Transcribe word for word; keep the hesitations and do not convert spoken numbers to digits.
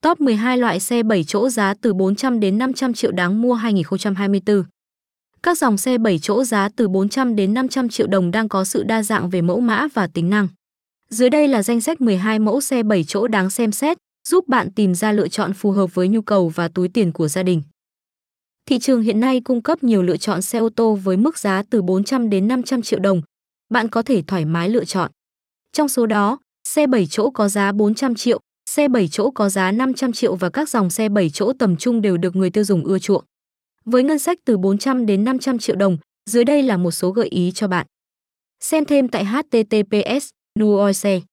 Top mười hai loại xe bảy chỗ giá từ bốn trăm đến năm trăm triệu đáng mua hai nghìn không trăm hai mươi tư. Các dòng xe bảy chỗ giá từ bốn trăm đến năm trăm triệu đồng đang có sự đa dạng về mẫu mã và tính năng. Dưới đây là danh sách mười hai mẫu xe bảy chỗ đáng xem xét, giúp bạn tìm ra lựa chọn phù hợp với nhu cầu và túi tiền của gia đình. Thị trường hiện nay cung cấp nhiều lựa chọn xe ô tô với mức giá từ bốn trăm đến năm trăm triệu đồng. Bạn có thể thoải mái lựa chọn. Trong số đó, xe bảy chỗ có giá bốn trăm triệu, xe bảy chỗ có giá năm trăm triệu và các dòng xe bảy chỗ tầm trung đều được người tiêu dùng ưa chuộng. Với ngân sách từ bốn trăm đến năm trăm triệu đồng, dưới đây là một số gợi ý cho bạn. Xem thêm tại h t t p s nuoi xe